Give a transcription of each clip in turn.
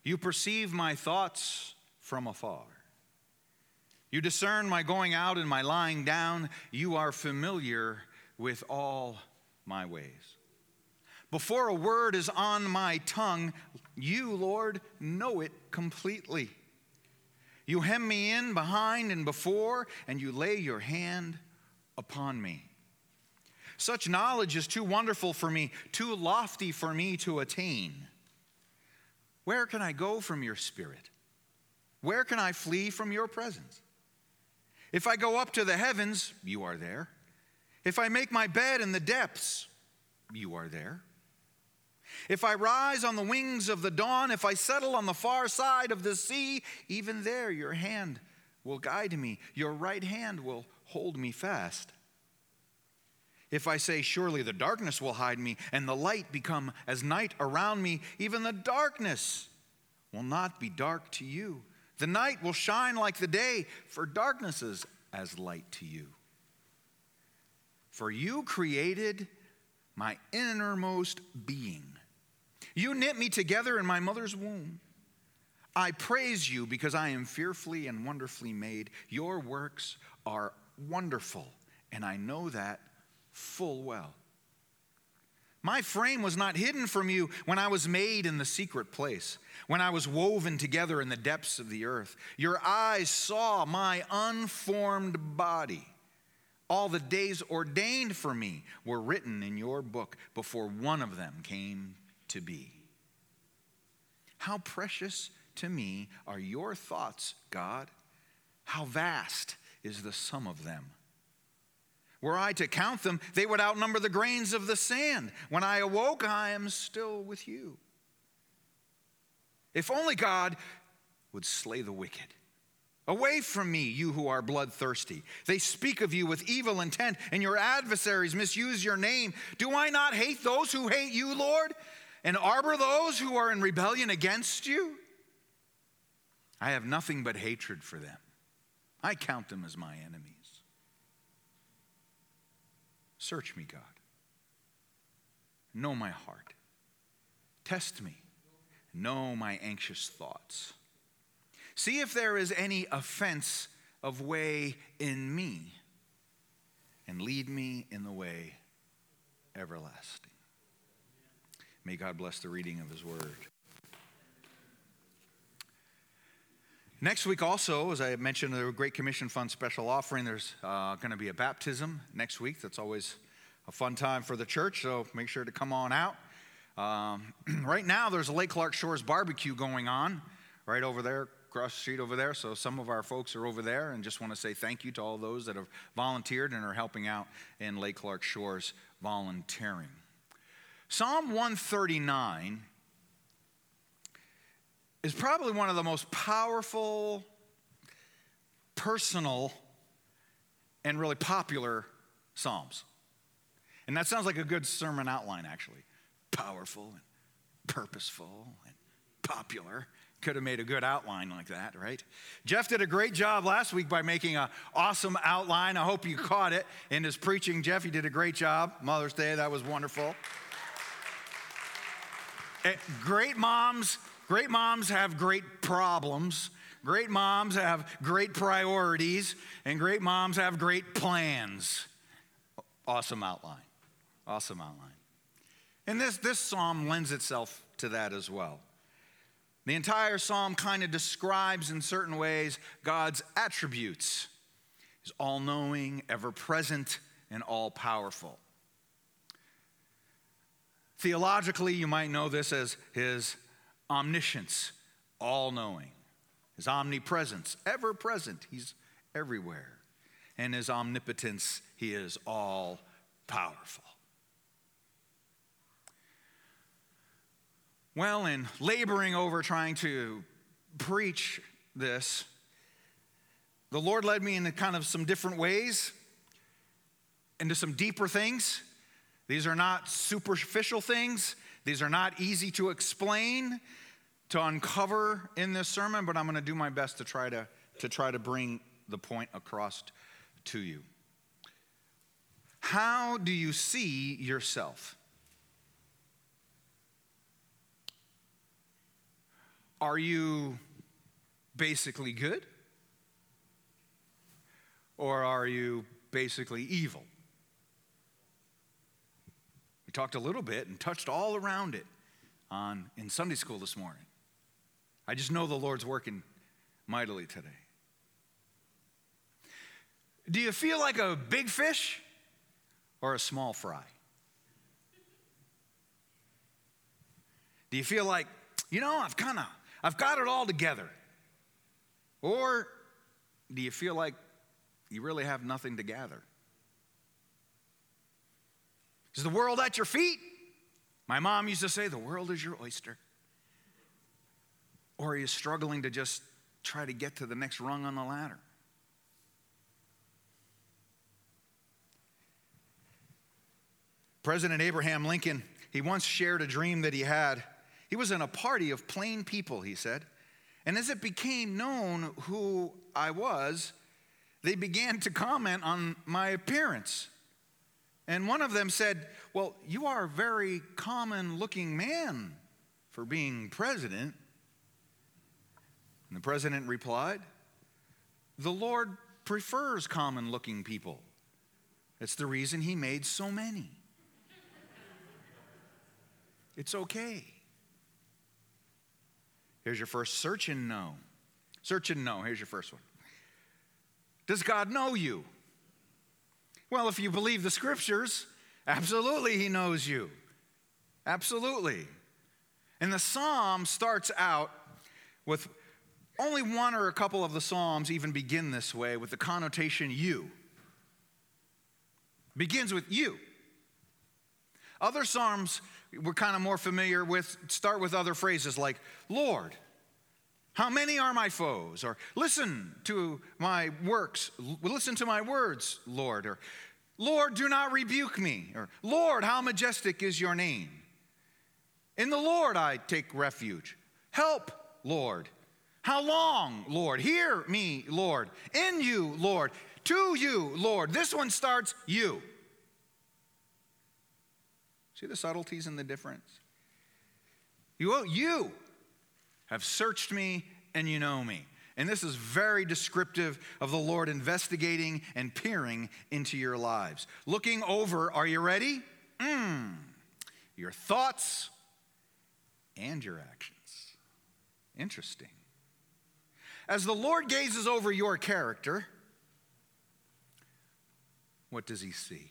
You perceive my thoughts from afar. You discern my going out and my lying down. You are familiar with all my ways. Before a word is on my tongue, you, Lord, know it completely. You hem me in behind and before, and you lay your hand upon me. Such knowledge is too wonderful for me, too lofty for me to attain. Where can I go from your spirit? Where can I flee from your presence? If I go up to the heavens, you are there. If I make my bed in the depths, you are there. If I rise on the wings of the dawn, if I settle on the far side of the sea, even there your hand will guide me. Your right hand will hold me fast. If I say, surely the darkness will hide me, and the light become as night around me, even the darkness will not be dark to you. The night will shine like the day, for darkness is as light to you. For you created my innermost being. You knit me together in my mother's womb. I praise you because I am fearfully and wonderfully made. Your works are wonderful, and I know that full well. My frame was not hidden from you when I was made in the secret place, when I was woven together in the depths of the earth. Your eyes saw my unformed body. All the days ordained for me were written in your book before one of them came to be. How precious to me are your thoughts, God. How vast is the sum of them. Were I to count them, they would outnumber the grains of the sand. When I awoke, I am still with you. If only God would slay the wicked. Away from me, you who are bloodthirsty. They speak of you with evil intent, and your adversaries misuse your name. Do I not hate those who hate you, Lord, and arbor those who are in rebellion against you? I have nothing but hatred for them. I count them as my enemies. Search me, God. Know my heart. Test me. Know my anxious thoughts. See if there is any offense of way in me, and lead me in the way everlasting. May God bless the reading of his word. Next week also, as I mentioned, the Great Commission Fund special offering, there's going to be a baptism next week. That's always a fun time for the church, so make sure to come on out. Right now, there's a Lake Clark Shores barbecue going on right over there, across the street over there. So some of our folks are over there, and just want to say thank you to all those that have volunteered and are helping out in Lake Clark Shores volunteering. Psalm 139 is probably one of the most powerful, personal, and really popular psalms. And that sounds like a good sermon outline, actually. Powerful and purposeful and popular. Could have made a good outline like that, right? Jeff did a great job last week by making an awesome outline. I hope you caught it in his preaching. Jeff, you did a great job. Mother's Day, that was wonderful. Great moms have great problems. Great moms have great priorities. And great moms have great plans. Awesome outline. Awesome outline. And this psalm lends itself to that as well. The entire psalm kind of describes in certain ways God's attributes. He's all-knowing, ever-present, and all-powerful. Theologically, you might know this as his omniscience, all-knowing. His omnipresence, ever-present, he's everywhere. And his omnipotence, he is all-powerful. Well, in laboring over trying to preach this, the Lord led me into kind of some different ways, into some deeper things. These are not superficial things. These are not easy to explain, to uncover in this sermon, but I'm going to do my best to try to bring the point across to you. How do you see yourself? Are you basically good? Or are you basically evil? We talked a little bit and touched all around it in Sunday school this morning. I just know the Lord's working mightily today. Do you feel like a big fish or a small fry? Do you feel like, I've got it all together? Or do you feel like you really have nothing to gather? Is the world at your feet? My mom used to say, the world is your oyster. Or are you struggling to just try to get to the next rung on the ladder? President Abraham Lincoln, he once shared a dream that he had. He was in a party of plain people, he said. And as it became known who I was, they began to comment on my appearance. And one of them said, well, you are a very common-looking man for being president. And the president replied, the Lord prefers common-looking people. That's the reason he made so many. It's okay. Here's your first search and know. Search and know. Here's your first one. Does God know you? Well, if you believe the scriptures, absolutely he knows you. Absolutely. And the psalm starts out with only one or a couple of the psalms even begin this way with the connotation you. Begins with you. Other psalms we're kind of more familiar with start with other phrases like, Lord, how many are my foes? Or listen to my works. Listen to my words, Lord. Or Lord, do not rebuke me. Or Lord, how majestic is your name. In the Lord I take refuge. Help, Lord. How long, Lord? Hear me, Lord. In you, Lord. To you, Lord. This one starts you. See the subtleties and the difference? You have searched me and you know me. And this is very descriptive of the Lord investigating and peering into your lives. Looking over, are you ready? Your thoughts and your actions. Interesting. As the Lord gazes over your character, what does he see?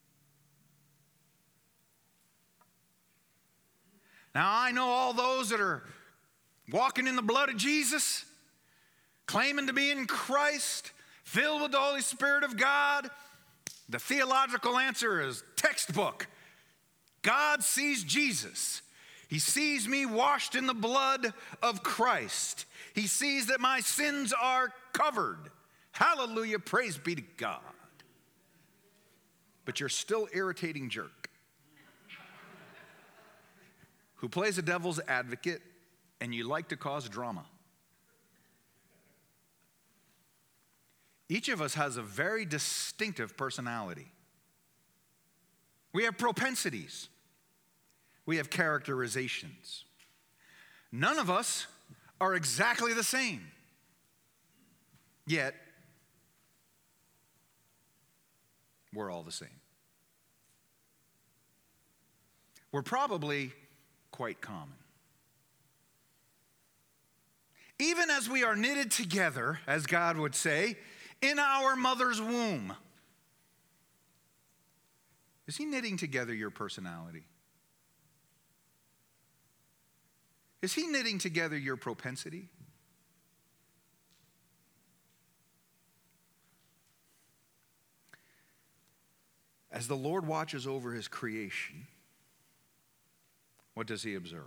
Now, I know all those that are walking in the blood of Jesus, claiming to be in Christ, filled with the Holy Spirit of God. The theological answer is textbook. God sees Jesus. He sees me washed in the blood of Christ. He sees that my sins are covered. Hallelujah, praise be to God. But you're still irritating jerk who plays a devil's advocate, and you like to cause drama. Each of us has a very distinctive personality. We have propensities. We have characterizations. None of us are exactly the same. Yet, we're all the same. We're probably quite common. Even as we are knitted together, as God would say, in our mother's womb. Is he knitting together your personality? Is he knitting together your propensity? As the Lord watches over his creation, what does he observe?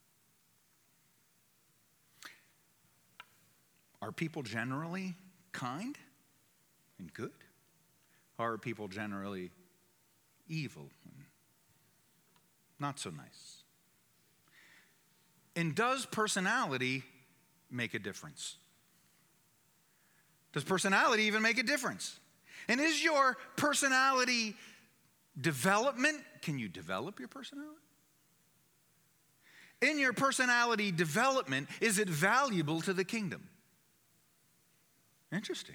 Are people generally kind and good? Or are people generally evil and not so nice? And does personality make a difference? Does personality even make a difference? And is your personality development? Can you develop your personality? In your personality development, is it valuable to the kingdom? Interesting.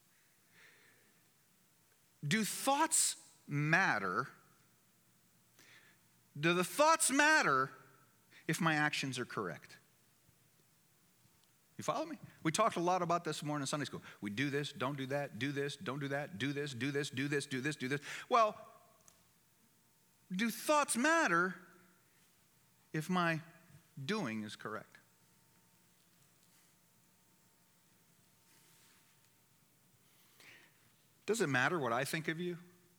Do thoughts matter? Do the thoughts matter if my actions are correct? You follow me? We talked a lot about this morning in Sunday school. We do this, don't do that, do this, don't do that, do this, do this, do this, do this, do this. Well, do thoughts matter if my doing is correct? Does it matter what I think of you?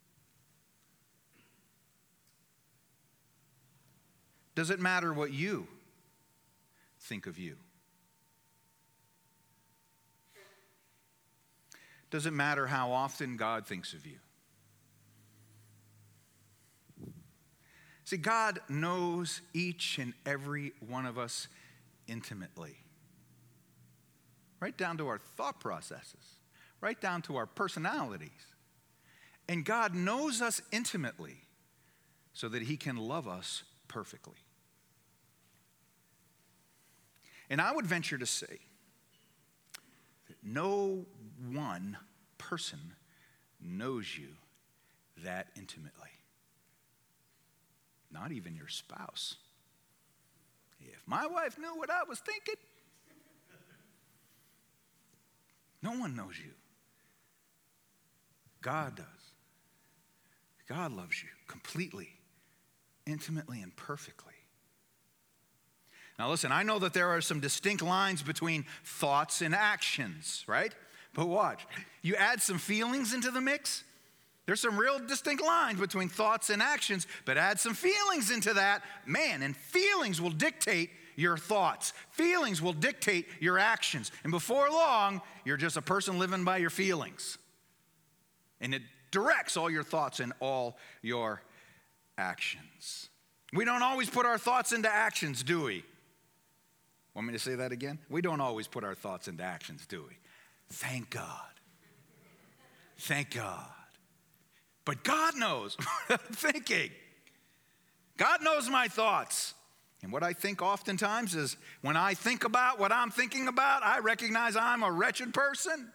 Does it matter what you think of you? Does it matter how often God thinks of you? See, God knows each and every one of us intimately. Right down to our thought processes, right down to our personalities. And God knows us intimately so that He can love us perfectly. And I would venture to say that no one person knows you that intimately. Not even your spouse. If my wife knew what I was thinking, no one knows you. God does. God loves you completely, intimately, and perfectly. Now listen, I know that there are some distinct lines between thoughts and actions, right? But watch. You add some feelings into the mix, there's some real distinct lines between thoughts and actions, but add some feelings into that, man, and feelings will dictate your thoughts. Feelings will dictate your actions. And before long, you're just a person living by your feelings. And it directs all your thoughts and all your actions. We don't always put our thoughts into actions, do we? Want me to say that again? We don't always put our thoughts into actions, do we? Thank God. Thank God. But God knows what I'm thinking. God knows my thoughts. And what I think oftentimes is when I think about what I'm thinking about, I recognize I'm a wretched person.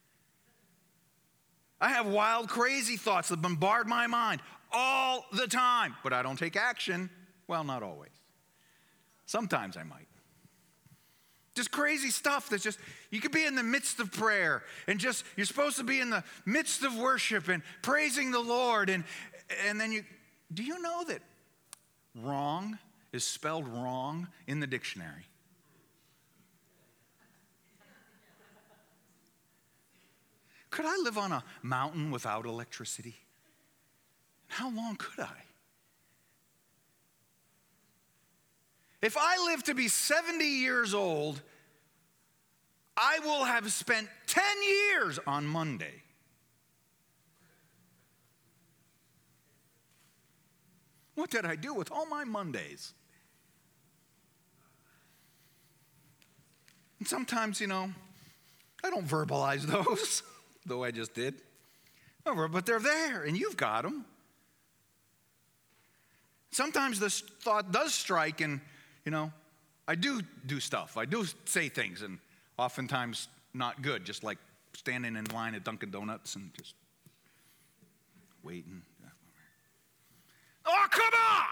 I have wild, crazy thoughts that bombard my mind all the time. But I don't take action. Well, not always. Sometimes I might. Just crazy stuff that's just, you could be in the midst of prayer and just, you're supposed to be in the midst of worship and praising the Lord. And then do you know that wrong is spelled wrong in the dictionary? Could I live on a mountain without electricity? How long could I? If I live to be 70 years old, I will have spent 10 years on Monday. What did I do with all my Mondays? And sometimes, I don't verbalize those, though I just did. But they're there, and you've got them. Sometimes this thought does strike, and I do stuff. I do say things, and oftentimes not good, just like standing in line at Dunkin' Donuts and just waiting. Oh, come on!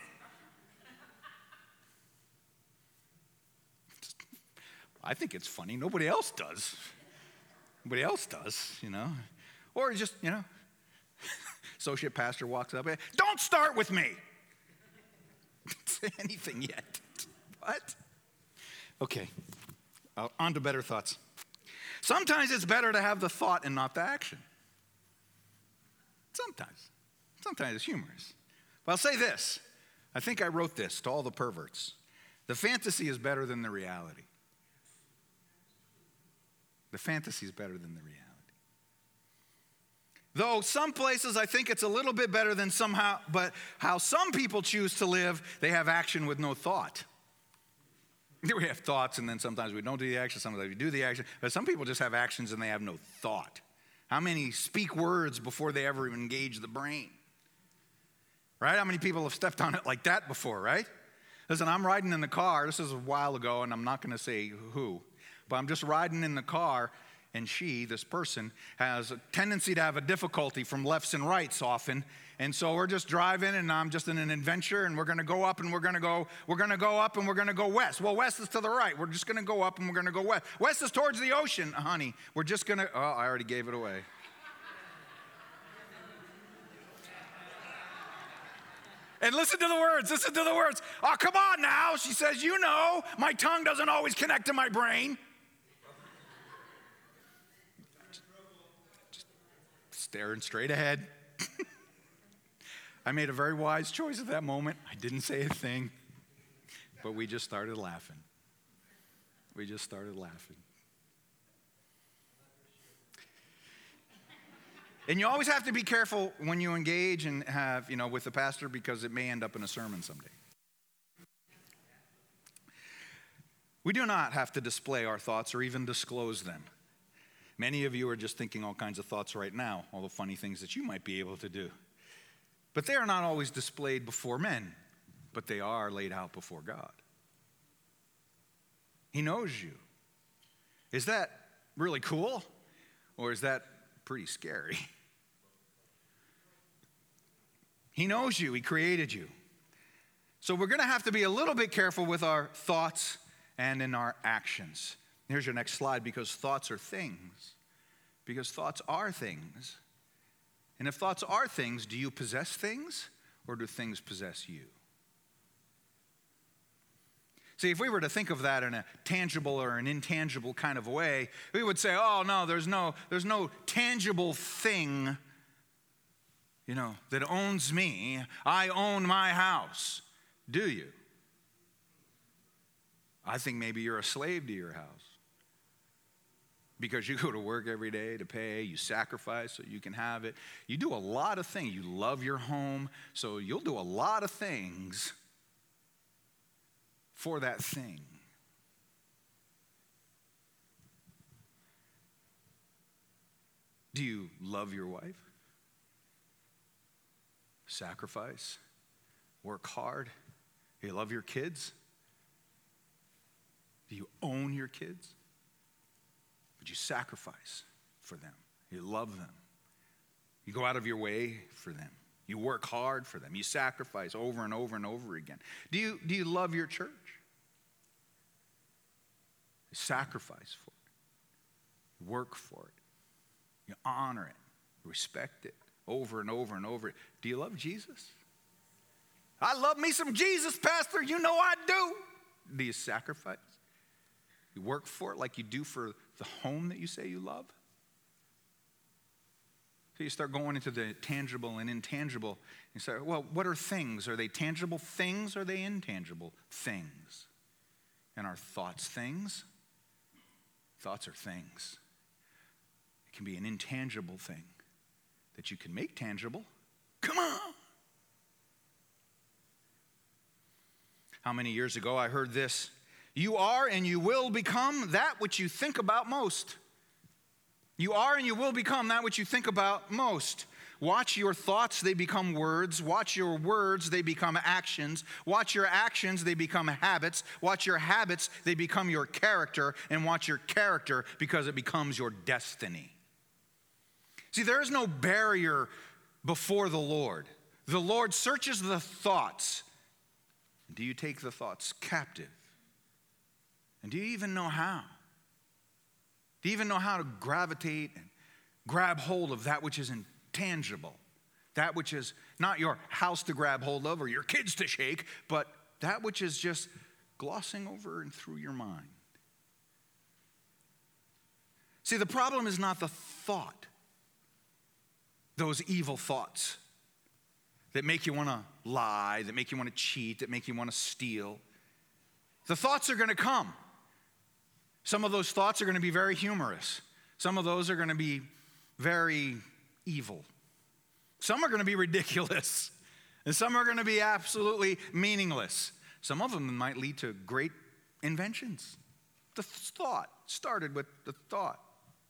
I think it's funny. Nobody else does. Nobody else does, Or just, associate pastor walks up, don't start with me. Didn't say anything yet. What? Okay, on to better thoughts. Sometimes it's better to have the thought and not the action. Sometimes it's humorous. But I'll say this. I think I wrote this to all the perverts. The fantasy is better than the reality. The fantasy is better than the reality. Though some places I think it's a little bit better than somehow, but how some people choose to live, they have action with no thought. We have thoughts, and then sometimes we don't do the action, sometimes we do the action. But some people just have actions and they have no thought. How many speak words before they ever engage the brain? Right? How many people have stepped on it like that before, right? Listen, I'm riding in the car. This is a while ago, and I'm not going to say who. But I'm just riding in the car, and this person, has a tendency to have a difficulty from lefts and rights often. And so we're just driving, and I'm just in an adventure, and we're going to go up, and we're going to go up, and we're going to go west. Well, west is to the right. We're just going to go up, and we're going to go west. West is towards the ocean, honey. We're just going to, I already gave it away. And listen to the words. Oh, come on now. She says, my tongue doesn't always connect to my brain. Just staring straight ahead. I made a very wise choice at that moment. I didn't say a thing, but we just started laughing. And you always have to be careful when you engage and have, with the pastor, because it may end up in a sermon someday. We do not have to display our thoughts or even disclose them. Many of you are just thinking all kinds of thoughts right now, all the funny things that you might be able to do. But they are not always displayed before men, but they are laid out before God. He knows you. Is that really cool, or is that pretty scary? He knows you. He created you. So we're going to have to be a little bit careful with our thoughts and in our actions. Here's your next slide, because thoughts are things. Because thoughts are things. And if thoughts are things, do you possess things, or do things possess you? See, if we were to think of that in a tangible or an intangible kind of way, we would say, oh, no, there's no tangible thing, that owns me. I own my house. Do you? I think maybe you're a slave to your house. Because you go to work every day to pay, you sacrifice so you can have it. You do a lot of things. You love your home, so you'll do a lot of things for that thing. Do you love your wife? Sacrifice? Work hard? Do you love your kids? Do you own your kids? Would you sacrifice for them? You love them. You go out of your way for them. You work hard for them. You sacrifice over and over and over again. Do you love your church? You sacrifice for it. You work for it. You honor it. You respect it over and over and over. Do you love Jesus? I love me some Jesus, Pastor. You know I do. Do you sacrifice? You work for it like you do for the home that you say you love? So you start going into the tangible and intangible. You say, well, what are things? Are they tangible things or are they intangible things? And are thoughts things? Thoughts are things. It can be an intangible thing that you can make tangible. Come on. How many years ago I heard this? You are and you will become that which you think about most. You are and you will become that which you think about most. Watch your thoughts, they become words. Watch your words, they become actions. Watch your actions, they become habits. Watch your habits, they become your character. And watch your character because it becomes your destiny. See, there is no barrier before the Lord. The Lord searches the thoughts. Do you take the thoughts captive? And do you even know how? Do you even know how to gravitate and grab hold of that which is intangible? That which is not your house to grab hold of or your kids to shake, but that which is just glossing over and through your mind. See, the problem is not the thought, those evil thoughts that make you want to lie, that make you want to cheat, that make you want to steal. The thoughts are going to come. Some of those thoughts are going to be very humorous. Some of those are going to be very evil. Some are going to be ridiculous. And some are going to be absolutely meaningless. Some of them might lead to great inventions. The thought started with the thought.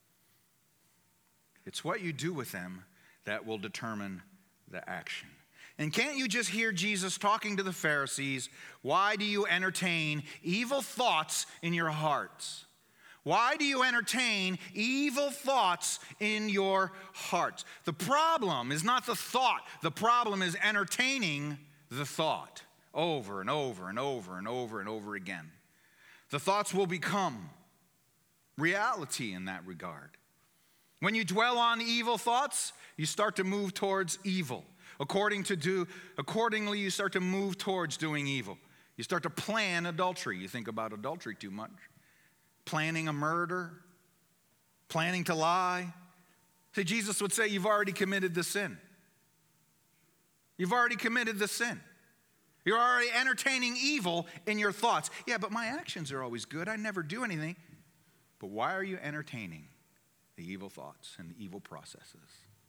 It's what you do with them that will determine the action. And can't you just hear Jesus talking to the Pharisees? Why do you entertain evil thoughts in your hearts? Why do you entertain evil thoughts in your hearts? The problem is not the thought. The problem is entertaining the thought over and over and over and over and over again. The thoughts will become reality in that regard. When you dwell on evil thoughts, you start to move towards evil. Accordingly, you start to move towards doing evil. You start to plan adultery. You think about adultery too much. Planning a murder, planning to lie. See, Jesus would say, you've already committed the sin. You've already committed the sin. You're already entertaining evil in your thoughts. Yeah, but my actions are always good. I never do anything. But why are you entertaining the evil thoughts and the evil processes?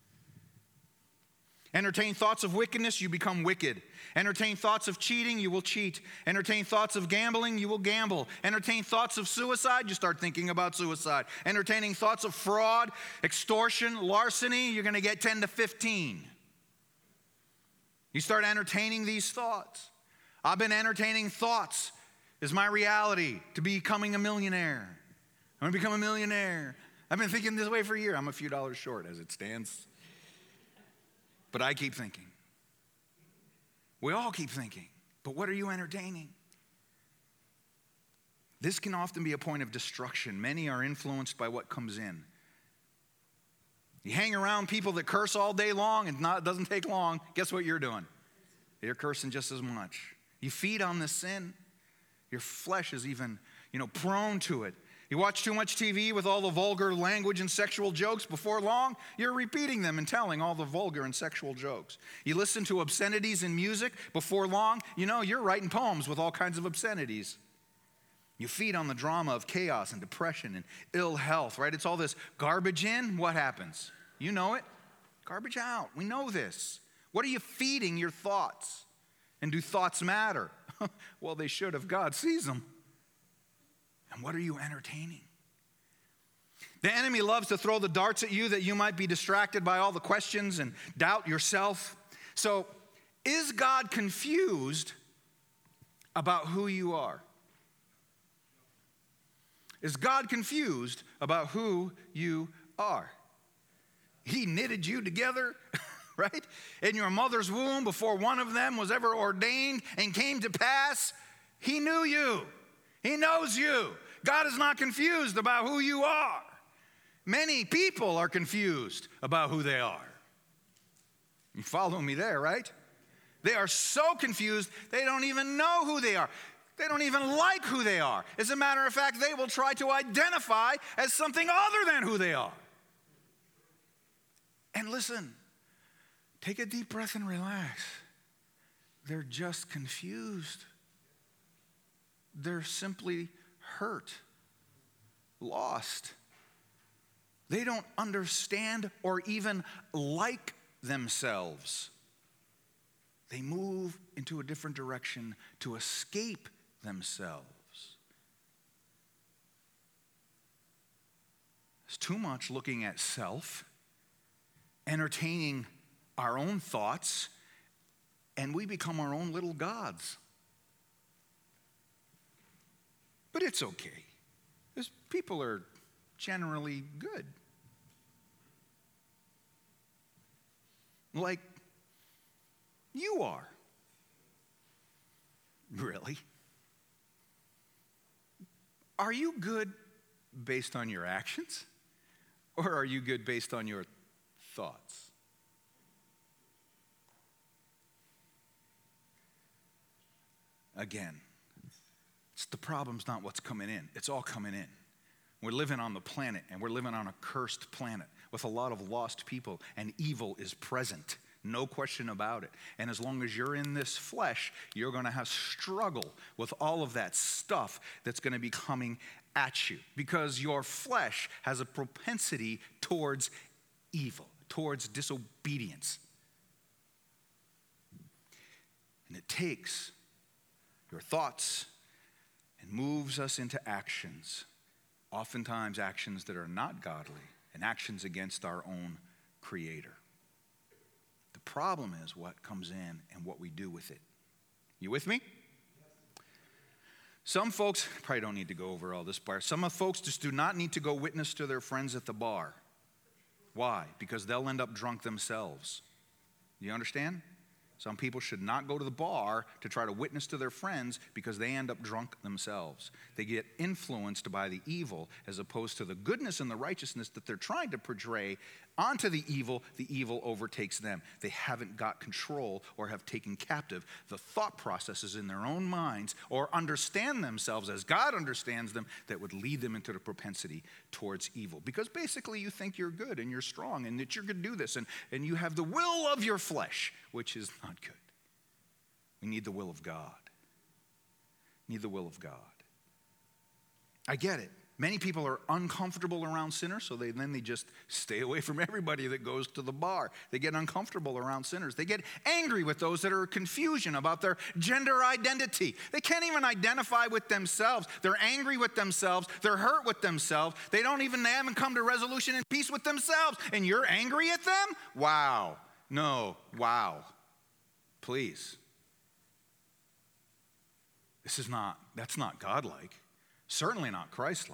Entertain thoughts of wickedness, you become wicked. Entertain thoughts of cheating, you will cheat. Entertain thoughts of gambling, you will gamble. Entertain thoughts of suicide, you start thinking about suicide. Entertaining thoughts of fraud, extortion, larceny, you're going to get 10 to 15. You start entertaining these thoughts. I've been entertaining thoughts. Is my reality to becoming a millionaire? I'm going to become a millionaire. I've been thinking this way for a year. I'm a few dollars short as it stands. But I keep thinking. We all keep thinking. But what are you entertaining? This can often be a point of destruction. Many are influenced by what comes in. You hang around people that curse all day long and it doesn't take long. Guess what you're doing? You're cursing just as much. You feed on this sin. Your flesh is even, prone to it. You watch too much TV with all the vulgar language and sexual jokes. Before long, you're repeating them and telling all the vulgar and sexual jokes. You listen to obscenities in music. Before long, you're writing poems with all kinds of obscenities. You feed on the drama of chaos and depression and ill health, right? It's all this garbage in. What happens? You know it. Garbage out. We know this. What are you feeding your thoughts? And do thoughts matter? Well, they should if God sees them. And what are you entertaining? The enemy loves to throw the darts at you that you might be distracted by all the questions and doubt yourself. So, is God confused about who you are? Is God confused about who you are? He knitted you together, right? In your mother's womb before one of them was ever ordained and came to pass. He knew you. He knows you. God is not confused about who you are. Many people are confused about who they are. You follow me there, right? They are so confused, they don't even know who they are. They don't even like who they are. As a matter of fact, they will try to identify as something other than who they are. And listen, take a deep breath and relax. They're just confused. They're simply hurt, lost. They don't understand or even like themselves. They move into a different direction to escape themselves. It's too much looking at self, entertaining our own thoughts, and we become our own little gods. But it's okay, because people are generally good. Like you are. Really? Are you good based on your actions? Or are you good based on your thoughts? Again, the problem's not what's coming in. It's all coming in. We're living on the planet, and we're living on a cursed planet with a lot of lost people, and evil is present. No question about it. And as long as you're in this flesh, you're going to have struggle with all of that stuff that's going to be coming at you, because your flesh has a propensity towards evil, towards disobedience. And it takes your thoughts and moves us into actions, oftentimes actions that are not godly and actions against our own Creator. The problem is what comes in and what we do with it. You with me? Some folks, probably don't need to go over all this part. Some of folks just do not need to go witness to their friends at the bar. Why? Because they'll end up drunk themselves. You understand? Some people should not go to the bar to try to witness to their friends because they end up drunk themselves. They get influenced by the evil as opposed to the goodness and the righteousness that they're trying to portray onto the evil overtakes them. They haven't got control or have taken captive the thought processes in their own minds or understand themselves as God understands them that would lead them into the propensity towards evil. Because basically you think you're good and you're strong and that you're going to do this and you have the will of your flesh, which is not good. We need the will of God. Need the will of God. I get it. Many people are uncomfortable around sinners, so they just stay away from everybody that goes to the bar. They get uncomfortable around sinners. They get angry with those that are confusion about their gender identity. They can't even identify with themselves. They're angry with themselves. They're hurt with themselves. They haven't come to resolution and peace with themselves. And you're angry at them? Wow. No. Wow. Please. That's not godlike. Certainly not Christ-like.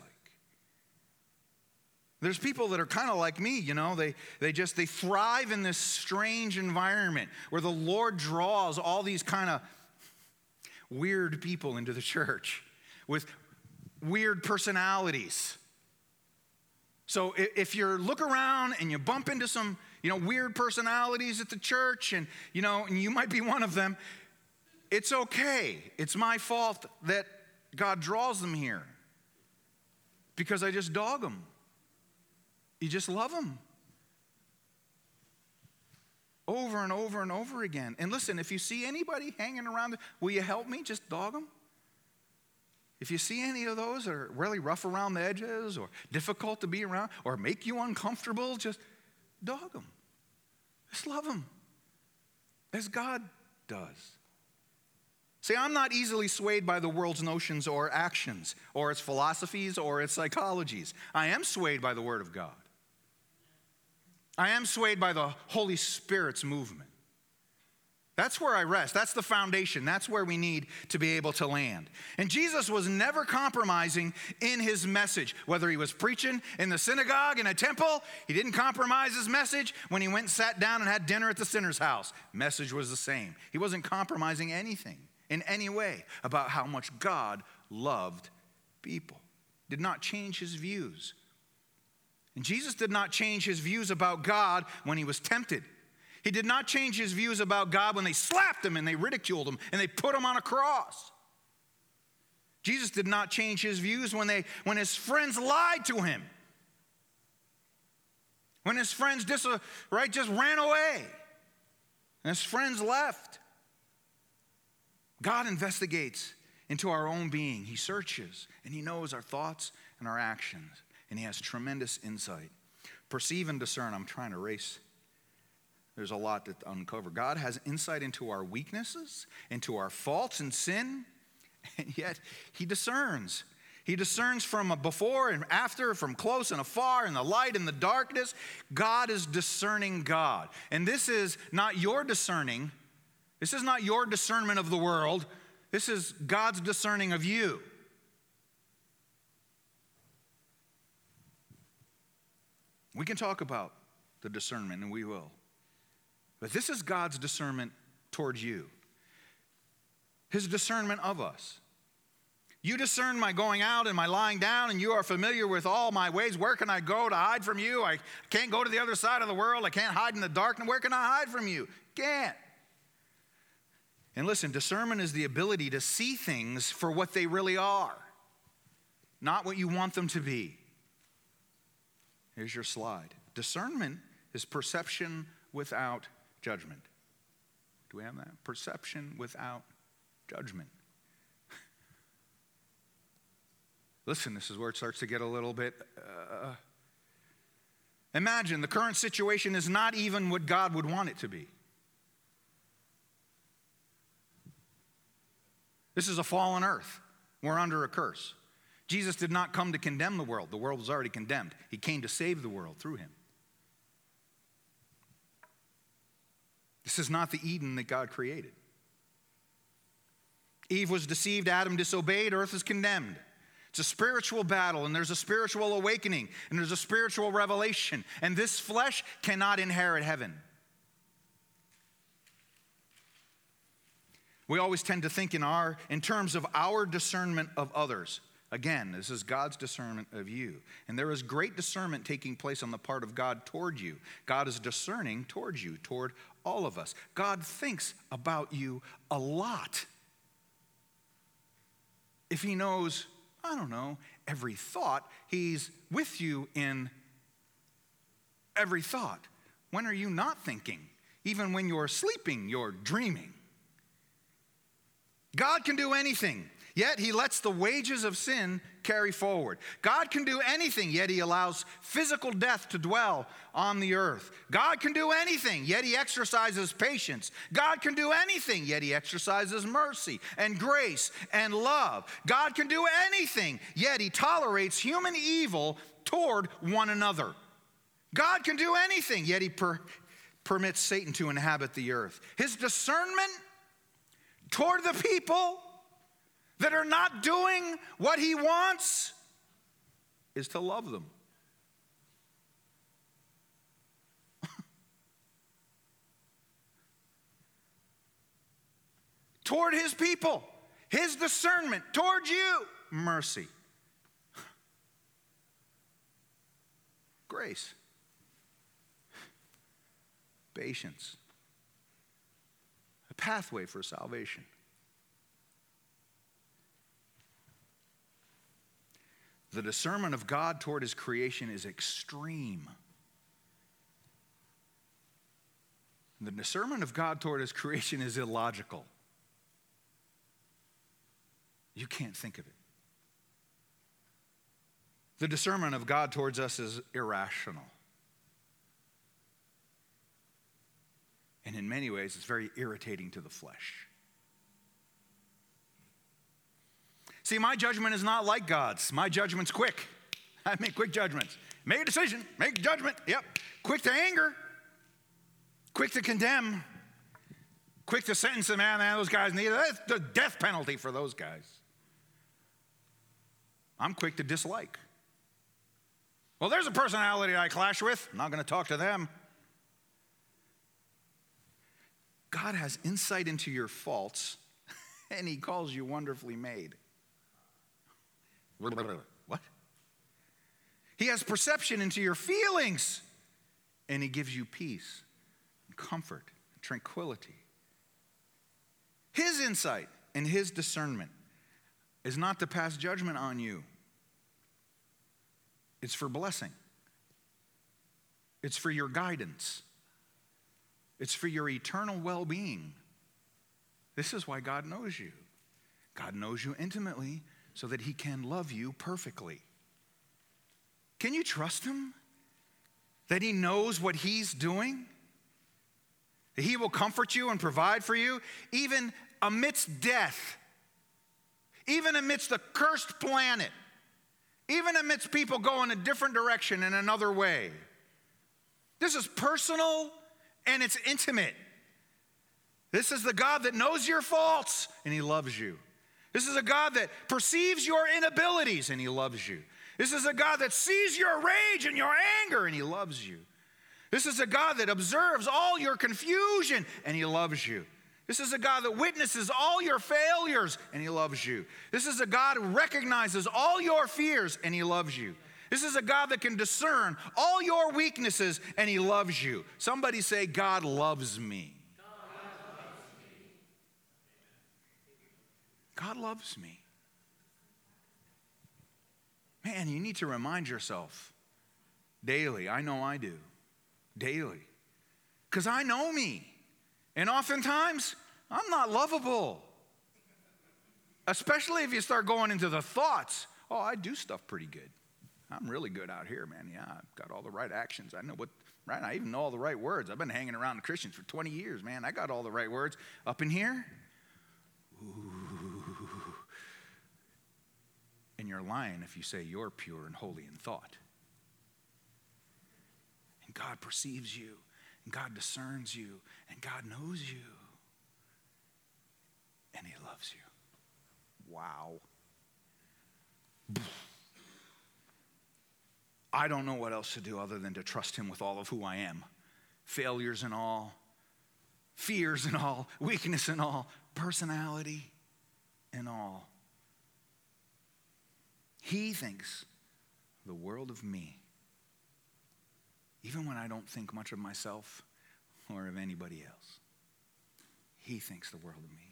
There's people that are kind of like me, they thrive in this strange environment where the Lord draws all these kind of weird people into the church with weird personalities. So if you look around and you bump into some, weird personalities at the church and you might be one of them, it's okay. It's my fault that God draws them here because I just dog them. You just love them over and over and over again. And listen, if you see anybody hanging around, will you help me? Just dog them. If you see any of those that are really rough around the edges or difficult to be around or make you uncomfortable, just dog them. Just love them as God does. See, I'm not easily swayed by the world's notions or actions or its philosophies or its psychologies. I am swayed by the Word of God. I am swayed by the Holy Spirit's movement. That's where I rest. That's the foundation. That's where we need to be able to land. And Jesus was never compromising in his message. Whether he was preaching in the synagogue, in a temple, he didn't compromise his message. When he went and sat down and had dinner at the sinner's house, message was the same. He wasn't compromising anything in any way about how much God loved people. Did not change his views. And Jesus did not change his views about God when he was tempted. He did not change his views about God when they slapped him and they ridiculed him and they put him on a cross. Jesus did not change his views when his friends lied to him. When his friends just ran away. And his friends left. God investigates into our own being. He searches and he knows our thoughts and our actions. And he has tremendous insight. Perceive and discern. I'm trying to race. There's a lot to uncover. God has insight into our weaknesses, into our faults and sin, and yet he discerns. He discerns from a before and after, from close and afar, in the light and the darkness. God is discerning God. And this is not your discerning. This is not your discernment of the world. This is God's discerning of you. We can talk about the discernment, and we will. But this is God's discernment towards you. His discernment of us. You discern my going out and my lying down, and you are familiar with all my ways. Where can I go to hide from you? I can't go to the other side of the world. I can't hide in the darkness. Where can I hide from you? Can't. And listen, discernment is the ability to see things for what they really are, not what you want them to be. Here's your slide. Discernment is perception without judgment. Do we have that? Perception without judgment. Listen, this is where it starts to get a little bit... Imagine the current situation is not even what God would want it to be. This is a fallen earth. We're under a curse. Jesus did not come to condemn the world. The world was already condemned. He came to save the world through him. This is not the Eden that God created. Eve was deceived, Adam disobeyed, earth is condemned. It's a spiritual battle, and there's a spiritual awakening, and there's a spiritual revelation, and this flesh cannot inherit heaven. We always tend to think in terms of our discernment of others. Again, this is God's discernment of you. And there is great discernment taking place on the part of God toward you. God is discerning towards you, toward all of us. God thinks about you a lot. If he knows, I don't know, every thought, he's with you in every thought. When are you not thinking? Even when you're sleeping, you're dreaming. God can do anything, yet he lets the wages of sin carry forward. God can do anything, yet he allows physical death to dwell on the earth. God can do anything, yet he exercises patience. God can do anything, yet he exercises mercy and grace and love. God can do anything, yet he tolerates human evil toward one another. God can do anything, yet he permits Satan to inhabit the earth. His discernment toward the people that are not doing what he wants is to love them. Toward his people, his discernment toward you, mercy, grace, patience, a pathway for salvation. The discernment of God toward his creation is extreme. The discernment of God toward his creation is illogical. You can't think of it. The discernment of God towards us is irrational. And in many ways, it's very irritating to the flesh. See, my judgment is not like God's. My judgment's quick. I make quick judgments. Make a decision, make a judgment. Yep. Quick to anger, quick to condemn, quick to sentence them. Man, those guys need the death penalty for those guys. I'm quick to dislike. Well, there's a personality I clash with. I'm not going to talk to them. God has insight into your faults, and he calls you wonderfully made. What? He has perception into your feelings, and he gives you peace and comfort and tranquility. His insight and his discernment is not to pass judgment on you. It's for blessing. It's for your guidance. It's for your eternal well-being. This is why God knows you. God knows you intimately so that he can love you perfectly. Can you trust him? That he knows what he's doing? That he will comfort you and provide for you even amidst death, even amidst the cursed planet, even amidst people going a different direction in another way. This is personal and it's intimate. This is the God that knows your faults and he loves you. This is a God that perceives your inabilities and he loves you. This is a God that sees your rage and your anger and he loves you. This is a God that observes all your confusion and he loves you. This is a God that witnesses all your failures and he loves you. This is a God who recognizes all your fears and he loves you. This is a God that can discern all your weaknesses and he loves you. Somebody say, God loves me. God loves me. Man, you need to remind yourself daily. I know I do. Daily. Because I know me. And oftentimes, I'm not lovable. Especially if you start going into the thoughts. Oh, I do stuff pretty good. I'm really good out here, man. Yeah, I've got all the right actions. I know what, right? I even know all the right words. I've been hanging around Christians for 20 years, man. I got all the right words. Up in here, ooh. And you're lying if you say you're pure and holy in thought. And God perceives you. And God discerns you, and God knows you, and he loves you. Wow. I don't know what else to do other than to trust him with all of who I am. Failures and all, fears and all, weakness and all, personality and all. He thinks the world of me, even when I don't think much of myself or of anybody else. He thinks the world of me.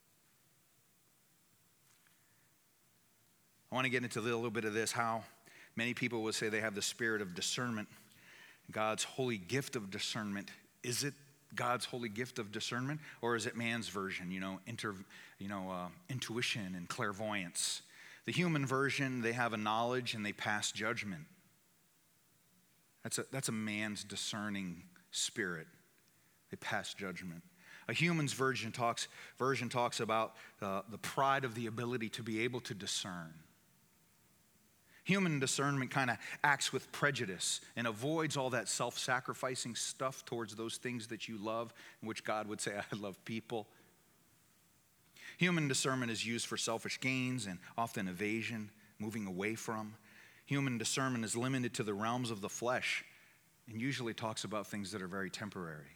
I want to get into a little bit of this, how many people would say they have the spirit of discernment, God's holy gift of discernment. Is it God's holy gift of discernment, or is it man's version, intuition and clairvoyance? The human version, they have a knowledge and they pass judgment. That's a man's discerning spirit. They pass judgment. A human's version talks about the pride of the ability to be able to discern. Human discernment kind of acts with prejudice and avoids all that self-sacrificing stuff towards those things that you love, in which God would say, I love people. Human discernment is used for selfish gains and often evasion, moving away from. Human discernment is limited to the realms of the flesh and usually talks about things that are very temporary.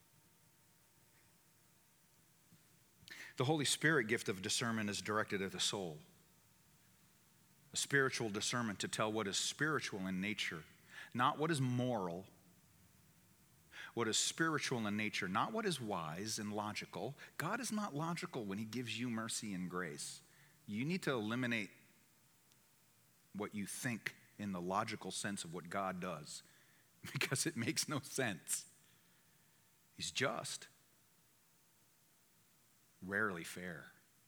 The Holy Spirit gift of discernment is directed at the soul. A spiritual discernment to tell what is spiritual in nature, not what is moral. What is spiritual in nature, not what is wise and logical. God is not logical when he gives you mercy and grace. You need to eliminate what you think in the logical sense of what God does, because it makes no sense. He's just, rarely fair.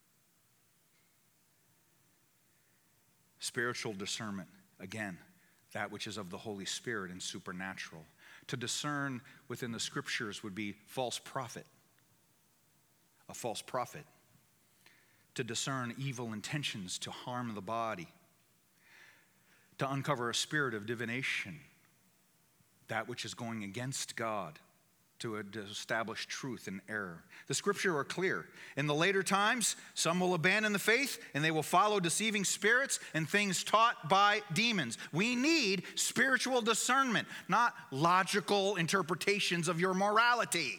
Spiritual discernment, again, that which is of the Holy Spirit and supernatural. To discern within the scriptures would be false prophet, a false prophet. To discern evil intentions to harm the body. To uncover a spirit of divination, that which is going against God. To establish truth and error. The scripture are clear. In the later times, some will abandon the faith and they will follow deceiving spirits and things taught by demons. We need spiritual discernment, not logical interpretations of your morality.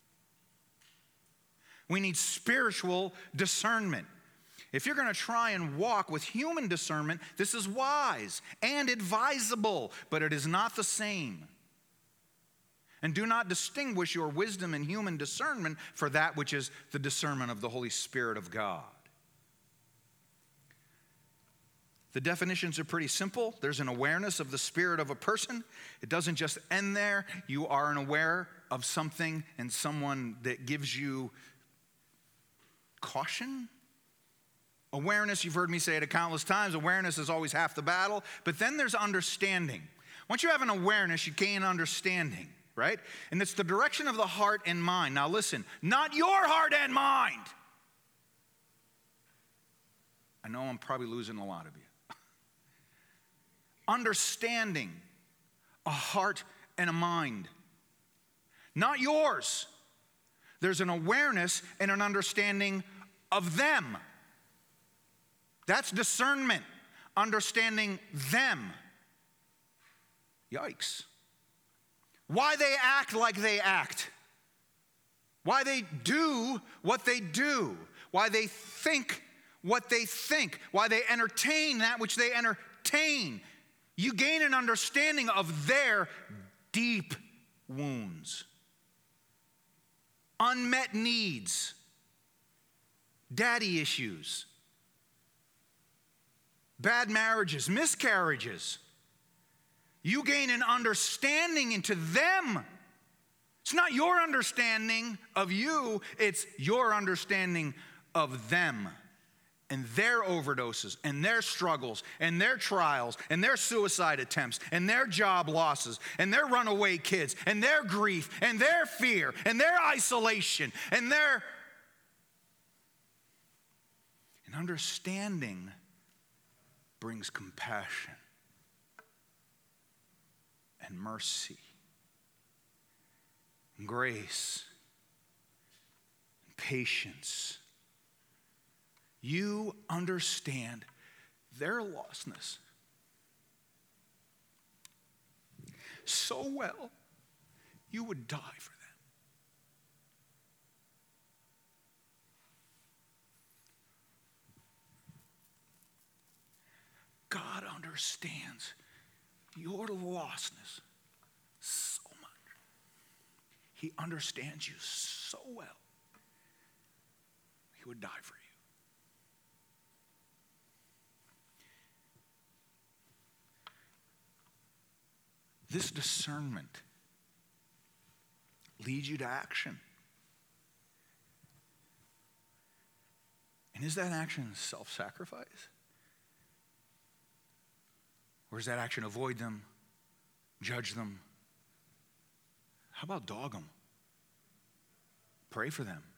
We need spiritual discernment. If you're going to try and walk with human discernment, this is wise and advisable, but it is not the same. And do not distinguish your wisdom and human discernment for that which is the discernment of the Holy Spirit of God. The definitions are pretty simple. There's an awareness of the spirit of a person. It doesn't just end there. You are aware of something and someone that gives you caution. Awareness, you've heard me say it countless times, awareness is always half the battle. But then there's understanding. Once you have an awareness, you gain understanding. Right? And it's the direction of the heart and mind. Now listen, not your heart and mind. I know I'm probably losing a lot of you. Understanding a heart and a mind. Not yours. There's an awareness and an understanding of them. That's discernment. Understanding them. Yikes. Why they act like they act. Why they do what they do. Why they think what they think. Why they entertain that which they entertain. You gain an understanding of their deep wounds. Unmet needs. Daddy issues. Bad marriages. Miscarriages. You gain an understanding into them. It's not your understanding of you, it's your understanding of them and their overdoses and their struggles and their trials and their suicide attempts and their job losses and their runaway kids and their grief and their fear and their isolation and their... And understanding brings compassion and mercy grace, and patience. You understand their lostness so well, you would die for them. God understands your lostness so much. He understands you so well. He would die for you. This discernment leads you to action. And is that action self-sacrifice? Or is that action avoid them, judge them? How about dog them? Pray for them.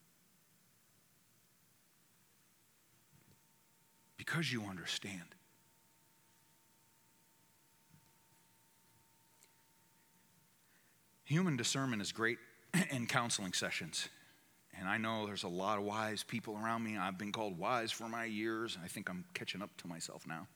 Because you understand. Human discernment is great in counseling sessions. And I know there's a lot of wise people around me. I've been called wise for my years. I think I'm catching up to myself now.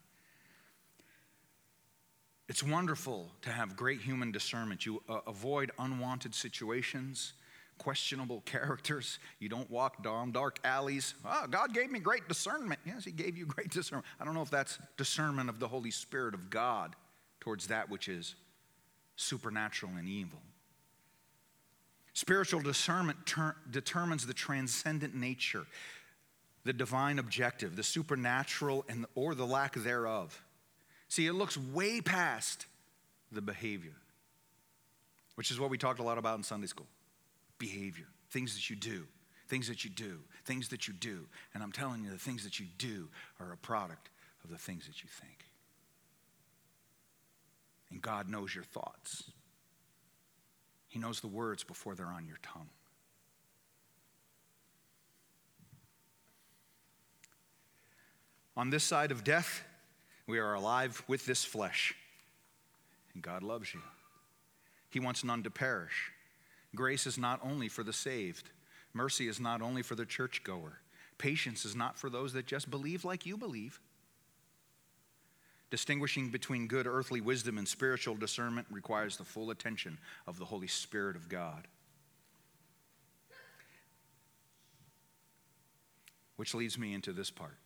It's wonderful to have great human discernment. You avoid unwanted situations, questionable characters. You don't walk down dark alleys. Oh, God gave me great discernment. Yes, he gave you great discernment. I don't know if that's discernment of the Holy Spirit of God towards that which is supernatural and evil. Spiritual discernment determines the transcendent nature, the divine objective, the supernatural or the lack thereof. See, it looks way past the behavior, which is what we talked a lot about in Sunday school. Behavior, things that you do, things that you do, things that you do. And I'm telling you, the things that you do are a product of the things that you think. And God knows your thoughts. He knows the words before they're on your tongue. On this side of death, we are alive with this flesh. And God loves you. He wants none to perish. Grace is not only for the saved. Mercy is not only for the churchgoer. Patience is not for those that just believe like you believe. Distinguishing between good earthly wisdom and spiritual discernment requires the full attention of the Holy Spirit of God. Which leads me into this part.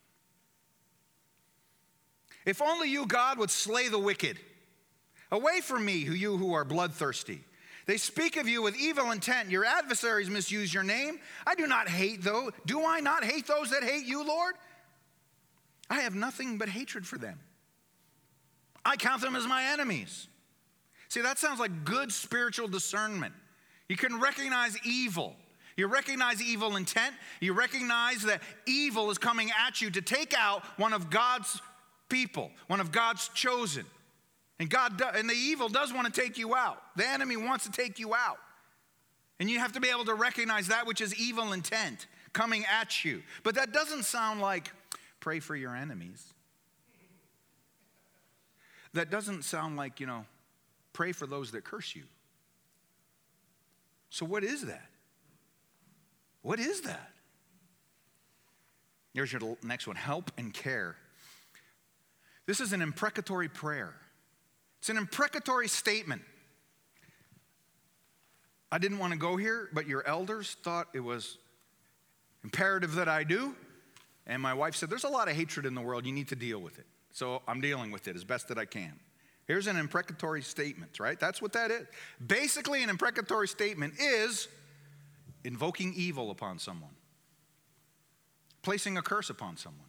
If only you, God, would slay the wicked. Away from me, you who are bloodthirsty. They speak of you with evil intent. Your adversaries misuse your name. I do not hate those. Do I not hate those that hate you, Lord? I have nothing but hatred for them. I count them as my enemies. See, that sounds like good spiritual discernment. You can recognize evil. You recognize evil intent. You recognize that evil is coming at you to take out one of God's people, one of God's chosen. And the evil does want to take you out. The enemy wants to take you out. And you have to be able to recognize that which is evil intent coming at you. But that doesn't sound like pray for your enemies. That doesn't sound like, pray for those that curse you. So what is that? What is that? Here's your next one, help and care. This is an imprecatory prayer. It's an imprecatory statement. I didn't want to go here, but your elders thought it was imperative that I do. And my wife said, there's a lot of hatred in the world. You need to deal with it. So I'm dealing with it as best that I can. Here's an imprecatory statement, right? That's what that is. Basically, an imprecatory statement is invoking evil upon someone, placing a curse upon someone.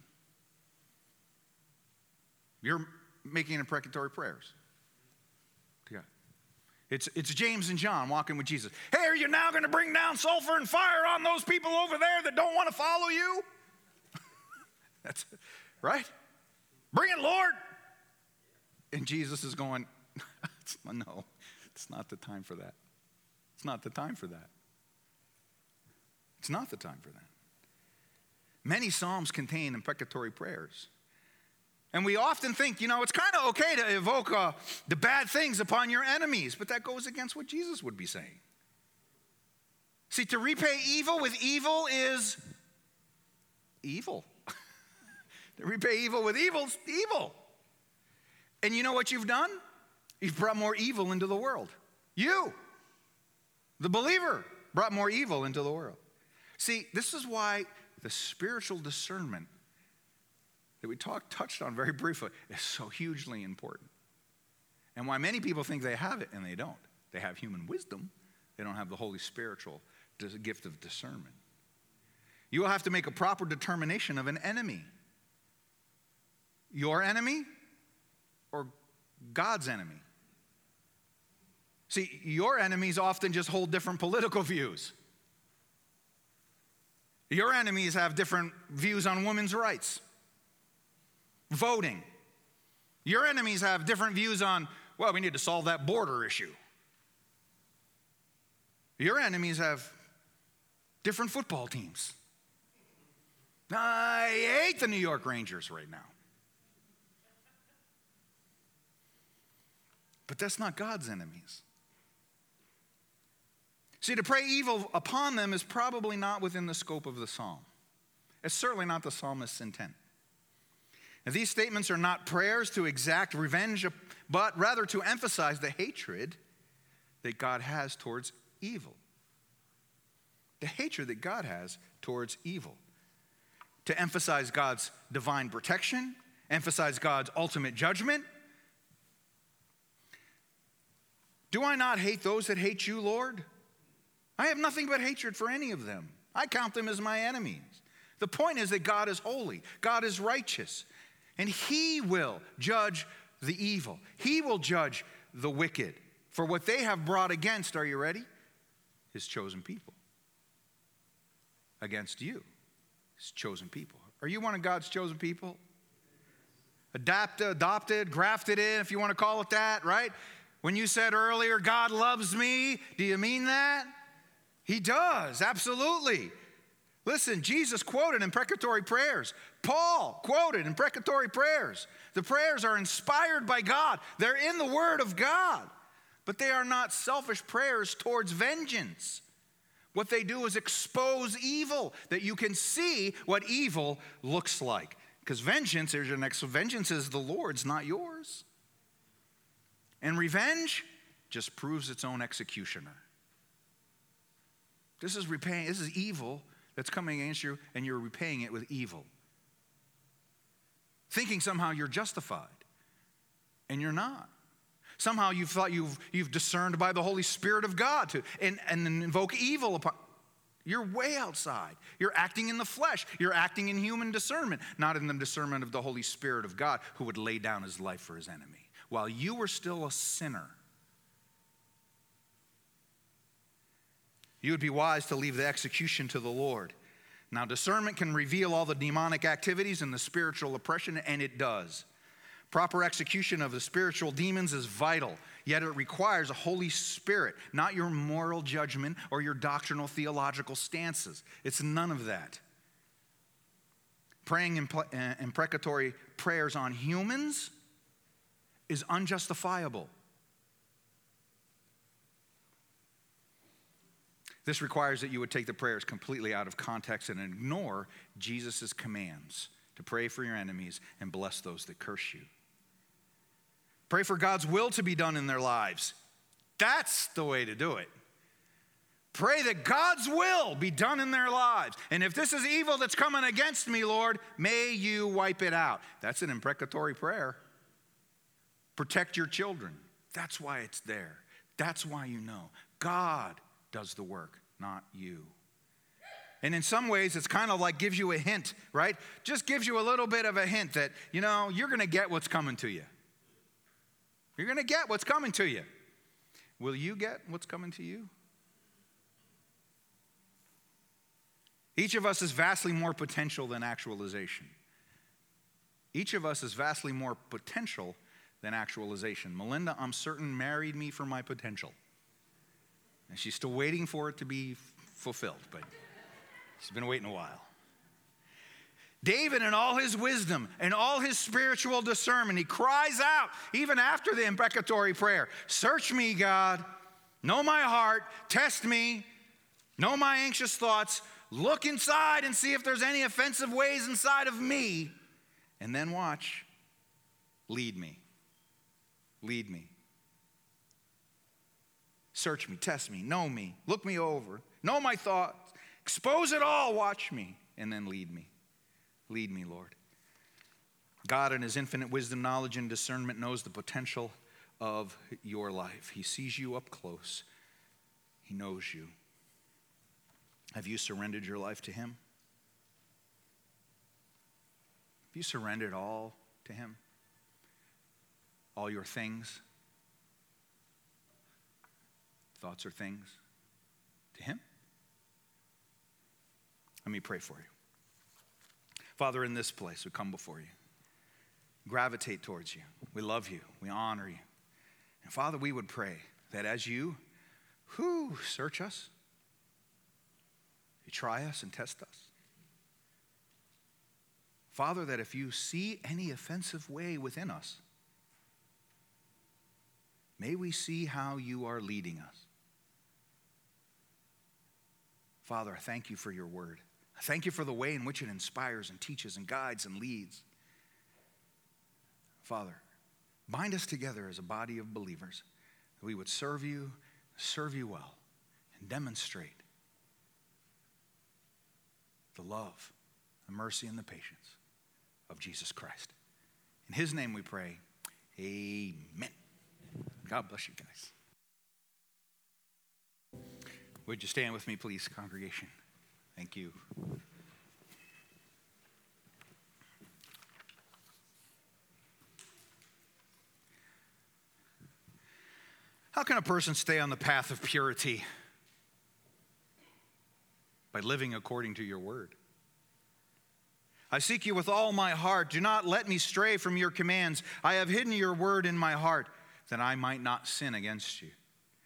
You're making imprecatory prayers. Yeah. It's James and John walking with Jesus. Hey, are you now going to bring down sulfur and fire on those people over there that don't want to follow you? That's right. Bring it, Lord. And Jesus is going, no, it's not the time for that. It's not the time for that. It's not the time for that. Many Psalms contain imprecatory prayers. And we often think, it's kind of okay to evoke the bad things upon your enemies, but that goes against what Jesus would be saying. See, to repay evil with evil is evil. To repay evil with evil is evil. And you know what you've done? You've brought more evil into the world. You, the believer, brought more evil into the world. See, this is why the spiritual discernment that we touched on very briefly is so hugely important. And why many people think they have it and they don't. They have human wisdom. They don't have the Holy Spiritual gift of discernment. You will have to make a proper determination of an enemy. Your enemy or God's enemy? See, your enemies often just hold different political views. Your enemies have different views on women's rights, voting. Your enemies have different views on, well, we need to solve that border issue. Your enemies have different football teams. I hate the New York Rangers right now. But that's not God's enemies. See, to pray evil upon them is probably not within the scope of the psalm. It's certainly not the psalmist's intent. And these statements are not prayers to exact revenge, but rather to emphasize the hatred that God has towards evil. The hatred that God has towards evil. To emphasize God's divine protection, emphasize God's ultimate judgment. Do I not hate those that hate you, Lord? I have nothing but hatred for any of them. I count them as my enemies. The point is that God is holy. God is righteous. And he will judge the evil. He will judge the wicked for what they have brought against, are you ready? His chosen people. Against you, his chosen people. Are you one of God's chosen people? Adopted, grafted in, if you want to call it that, right? When you said earlier, God loves me, do you mean that? He does, absolutely. Listen, Jesus quoted imprecatory prayers. Paul quoted imprecatory prayers. The prayers are inspired by God. They're in the Word of God. But they are not selfish prayers towards vengeance. What they do is expose evil, that you can see what evil looks like. Because vengeance, here's your next, vengeance is the Lord's, not yours. And revenge just proves its own executioner. This is evil that's coming against you, and you're repaying it with evil. Thinking somehow you're justified, and you're not. Somehow you've thought you've discerned by the Holy Spirit of God and invoke evil upon. You're way outside. You're acting in the flesh. You're acting in human discernment, not in the discernment of the Holy Spirit of God, who would lay down his life for his enemy while you were still a sinner. You would be wise to leave the execution to the Lord. Now, discernment can reveal all the demonic activities and the spiritual oppression, and it does. Proper execution of the spiritual demons is vital, yet it requires a Holy Spirit, not your moral judgment or your doctrinal theological stances. It's none of that. Praying imprecatory prayers on humans is unjustifiable. This requires that you would take the prayers completely out of context and ignore Jesus' commands to pray for your enemies and bless those that curse you. Pray for God's will to be done in their lives. That's the way to do it. Pray that God's will be done in their lives. And if this is evil that's coming against me, Lord, may you wipe it out. That's an imprecatory prayer. Protect your children. That's why it's there. That's why you know. God does the work, not you. And in some ways, it's kind of like gives you a hint, right? Just gives you a little bit of a hint that, you're going to get what's coming to you. You're going to get what's coming to you. Will you get what's coming to you? Each of us is vastly more potential than actualization. Each of us is vastly more potential than actualization. Melinda, I'm certain, married me for my potential. And she's still waiting for it to be fulfilled, but she's been waiting a while. David, in all his wisdom and all his spiritual discernment, he cries out, even after the imprecatory prayer, "Search me, God, know my heart, test me, Know my anxious thoughts. Look inside and see if there's any offensive ways inside of me. And then watch. Lead me. Lead me. Search me, test me, know me, look me over, know my thoughts, expose it all, watch me, and then lead me. Lead me, Lord. God, in his infinite wisdom, knowledge, and discernment, knows the potential of your life. He sees you up close. He knows you. Have you surrendered your life to him? Have you surrendered all to him? All your things? Thoughts or things to him? Let me pray for you. Father, in this place, we come before you. Gravitate towards you. We love you. We honor you. And Father, we would pray that as you search us, you try us and test us. Father, that if you see any offensive way within us, may we see how you are leading us. Father, I thank you for your word. I thank you for the way in which it inspires and teaches and guides and leads. Father, bind us together as a body of believers that we would serve you well, and demonstrate the love, the mercy, and the patience of Jesus Christ. In his name we pray, amen. God bless you guys. Would you stand with me, please, congregation? Thank you. How can a person stay on the path of purity? By living according to your word. I seek you with all my heart. Do not let me stray from your commands. I have hidden your word in my heart, that I might not sin against you.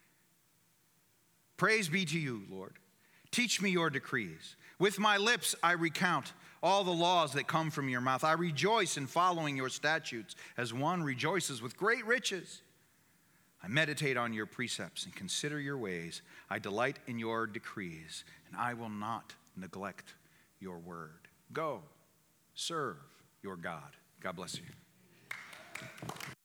Praise be to you, Lord. Teach me your decrees. With my lips I recount all the laws that come from your mouth. I rejoice in following your statutes as one rejoices with great riches. I meditate on your precepts and consider your ways. I delight in your decrees, and I will not neglect your word. Go, serve your God. God bless you.